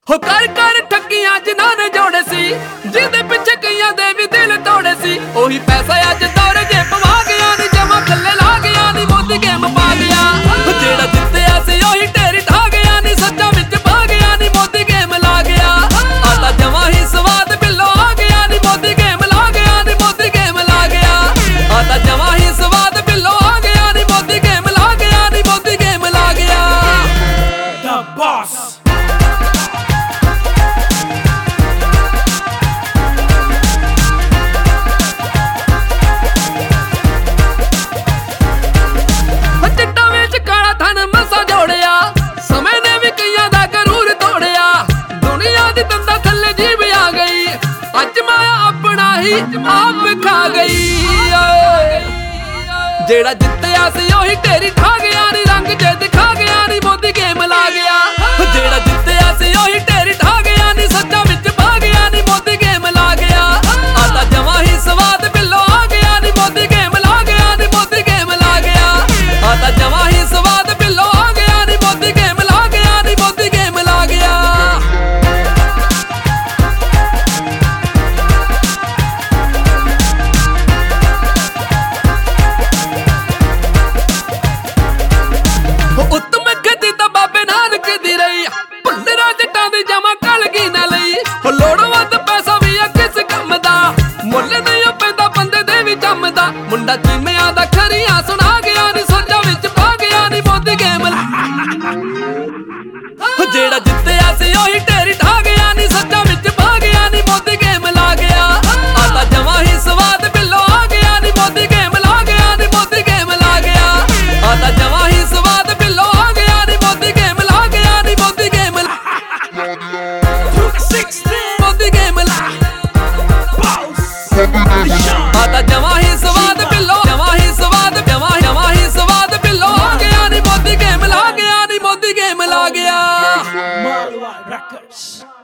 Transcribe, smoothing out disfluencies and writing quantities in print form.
ਹੋ ਕਰ ਠੱਗੀਆਂ ਜਿਨ੍ਹਾਂ ਨੇ ਜੋੜੇ ਸੀ, ਜਿਹਦੇ ਪਿੱਛੇ ਕਈਆਂ ਦੇ ਵੀ ਦਿਲ ਤੋੜੇ ਸੀ। ਉਹੀ ਪੈਸਾ ਅੱਜ ਦੌਰ ਜੇ ਪਵਾ ਗਿਆ ਨੀ, ਜਮਾ ਥੱਲੇ ਲਾ ਗਿਆ ਨੀ, ਮੋਦੀ ਗੇਮ ਪਾ ਗਿਆ। ਜਿਹੜਾ ਜਿੱਤਿਆ ਸੀ ਉਹੀ ਢੇਰੀ ਢਾ ਗਿਆ ਨੀ, ਸੱਚਾ ਵਿੱਚ ਪਾ ਗਿਆ ਨੀ, ਮੋਦੀ ਗੇਮ ਲਾ ਗਿਆ। ਆ ਤਾਂ ਜਮਾ ਹੀ ਸਵਾਦ ਬਿੱਲੋ ਆ ਗਿਆ ਨੀ, ਮੋਦੀ ਗੇਮ ਲਾ ਗਿਆ ਨੀ, ਮੋਦੀ ਗੇਮ ਲਾ ਗਿਆ। ਆ ਤਾਂ ਜਮਾ ਹੀ ਸਵਾਦ ਬਿੱਲੋ ਆ ਗਿਆ ਨੀ, ਮੋਦੀ ਗੇਮ ਲਾ ਗਿਆ ਨੀ, ਮੋਦੀ ਗੇਮ ਲਾ ਗਿਆ। The boss. ਆਪ ਖਾ ਗਈ ਜਿਹੜਾ ਜਿੱਤਿਆ ਸੀ ਉਹੀ ਢੇਰੀ ਠਾ ਗਿਆ ਨੀ, ਰੰਗ ਜੇ ਦਿਖਾ ਗਿਆ ਨੀ, ਮੋਦੀ ਗੇਮ ਲਾ ਗਿਆ। ਜਿਹੜਾ ਜਿੱਤਿਆ ਸੀ ਉਹੀ ਢੇਰੀ ਠਾ ਗਿਆ ਨੀ, ਸੱਚਾ ਵਿੱਚ ਪਾ ਗਿਆ ਨੀ, ਮੋਦੀ ਗੇਮ ਲਾ ਗਿਆ। ਆ ਤਾਂ ਜਮਾ ਹੀ ਸਵਾਦ ਬਿੱਲੋ ਆ ਗਿਆ ਨੀ, ਮੋਦੀ ਗੇਮ ਲਾ ਗਿਆ ਨੀ, ਮੋਦੀ ਗੇਮ ਲਾ ਗਿਆ। ਆ ਤਾਂ ਜਮਾ ਹੀ ਸਵਾਦ ਬਿੱਲੋ ਆ ਗਿਆ ਨੀ, ਮੋਦੀ ਗੇਮ ਲਾ ਗਿਆ ਨੀ, ਮੋਦੀ ਗੇਮ ਲਾ ਗਿਆ। ਉੱਤਮ ਗੱਦੀ ਤਾਂ ਬਾਬੇ ਨਾਨਕ ਦੀ ਰਹੀ, ਭੁੱਲਰਾਂ ਜੱਟਾਂ ਦੀ ਜਮਾ ਕਲਗੀ ਨਾ ਲਈ। ਲੋੜੋਂ ਵੱਧ ਪੈਸਾ ਵੀ ਆ ਕਿਸ ਕੰਮ ਦਾ, ਮੁੱਲ ਨਹੀਂ ਪੈਂਦਾ ਬੰਦੇ ਦੇ ਵੀ ਜੰਮਦਾ। ਮੁੰਡਾ ਚੀਮਿਆਂ ਦਾ ਖਰੀਆਂ ਸੁਣਾ ਗਿਆ ਨੀ, ਸੋਚਾਂ ਵਿੱਚ ਪਾ ਗਿਆ ਨੀ, ਮੋਦੀ ਗੇਮ ਜਿਹੜਾ ਜਿੱਤਿਆ ਸੀ ਉਹੀ ਢੇਰੀ ਢਾ ਗਿਆ ਨੀ, ਸੱਚਾਂ ਵਿੱਚ ਪਾ ਗਿਆ ਨੀ, ਮੋਦੀ ਗੇਮ ਲਾ ਗਿਆ। ਆ ਤਾਂ ਜਮਾ ਹੀ ਸਵਾਦ ਬਿੱਲੋ ਆ ਗਿਆ ਨੀ, ਮੋਦੀ ਗੇਮ ਲਾ ਗਿਆ ਨੀ, ਮੋਦੀ ਗੇਮ ਲਾ ਗਿਆ। ਆ ਤਾਂ ਜਮਾ ਹੀ ਸਵਾਦ ਬਿੱਲੋ ਆ ਗਿਆ ਨੀ, ਮੋਦੀ ਗੇਮ ਲਾ ਗਿਆ ਨੀ, ਮੋਦੀ ਗੇਮ ਲਾ ਮੋਦੀ ਗੇਮ ਲਾ। ਆ ਤਾਂ ਜਮਾ ਹੀ ਸਵਾਦ ਬਿੱਲੋ, ਜਮਾ ਹੀ ਸਵਾਦ, ਜਮਾ ਹੀ ਸਵਾਦ ਬਿੱਲੋ ਆ ਗਿਆ ਨੀ, ਮੋਦੀ ਗੇਮ ਲਾ ਗਿਆ ਨੀ, ਮੋਦੀ ਗੇਮ ਲਾ ਗਿਆ। Marlwa Records.